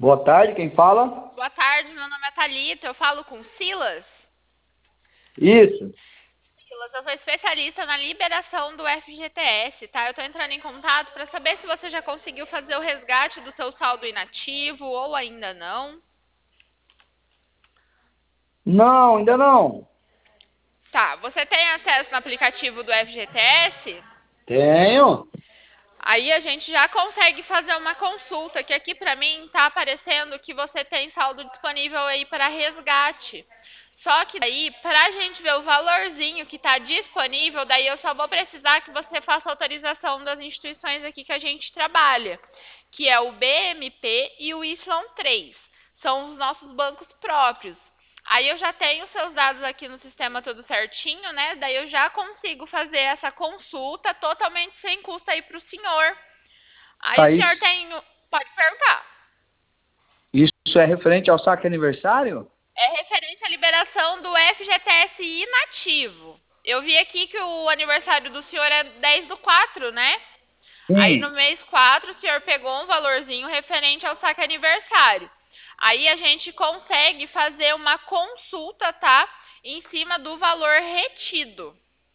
Boa tarde, quem fala? Boa tarde, meu nome é Thalita, eu falo com Silas. Isso. Silas, eu sou especialista na liberação do FGTS, tá? Eu tô entrando em contato para saber se você já conseguiu fazer o resgate do seu saldo inativo ou ainda não. Não, ainda não. Tá, você tem acesso no aplicativo do FGTS? Tenho. Aí a gente já consegue fazer uma consulta, que aqui para mim tá aparecendo que você tem saldo disponível aí para resgate. Só que daí, para a gente ver o valorzinho que está disponível, daí eu só vou precisar que você faça autorização das instituições aqui que a gente trabalha, que é o BMP e o Y3. São os nossos bancos próprios. Aí eu já tenho seus dados aqui no sistema tudo certinho, né? Daí eu já consigo fazer essa consulta totalmente sem custo aí para o senhor. Aí o Tá, senhor isso, tem. Pode perguntar. isso é referente ao saque aniversário? É referente à liberação do FGTS inativo. Eu vi aqui que o aniversário do senhor é 10/4, né? Aí no Sim. mês 4 o senhor pegou um valorzinho referente ao saque aniversário. Aí a gente consegue fazer uma consulta, tá? Em cima do valor retido.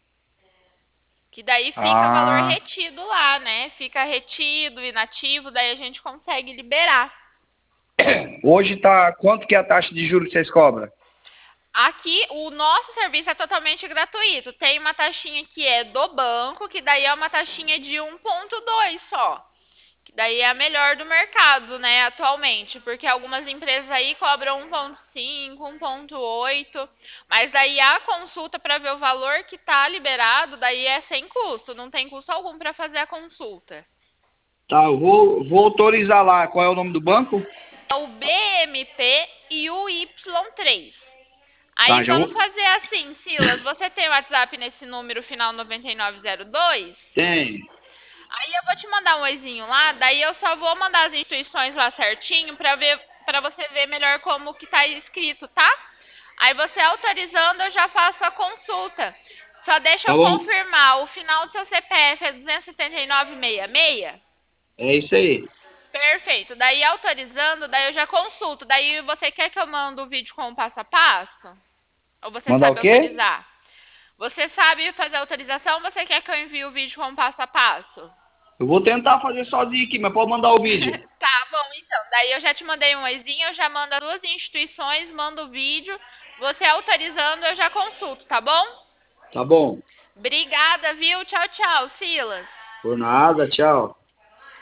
Que daí fica valor Ah, retido lá, né? Fica retido, inativo, daí a gente consegue liberar. hoje tá. Quanto que é a taxa de juros que vocês cobram? Aqui o nosso serviço é totalmente gratuito. Tem uma taxinha que é do banco, que daí é uma taxinha de 1,2 só. Que daí é a melhor do mercado, né, atualmente, porque algumas empresas aí cobram 1,5, 1,8, mas daí a consulta para ver o valor que tá liberado, daí é sem custo, não tem custo algum para fazer a consulta. Tá, eu vou autorizar lá. Qual é o nome do banco? É o BMP e o Y3. Aí Tá, já vamos vou. fazer assim, Silas. Você tem o WhatsApp nesse número final 9902? Tem. Aí eu vou te mandar um oizinho lá, daí eu só vou mandar as instituições lá certinho pra ver, para você ver melhor como que tá escrito, tá? Aí você autorizando, eu já faço a consulta. Só deixa Tá eu bom. confirmar, o final do seu CPF é 27966? É isso aí. Perfeito. Daí autorizando, daí eu já consulto. Daí você quer que eu mande o vídeo com o passo a passo? Ou você Mandar o sabe quê? autorizar? Você sabe fazer a autorização ou você quer que eu envie o vídeo com passo a passo? Eu vou tentar fazer sozinho aqui, mas pode mandar o vídeo. Tá bom, então. Daí eu já te mandei um oizinho, eu já mando as duas instituições, mando o vídeo. Você autorizando, eu já consulto, tá bom? Tá bom. Obrigada, viu? Tchau, tchau, Silas. Por nada, tchau.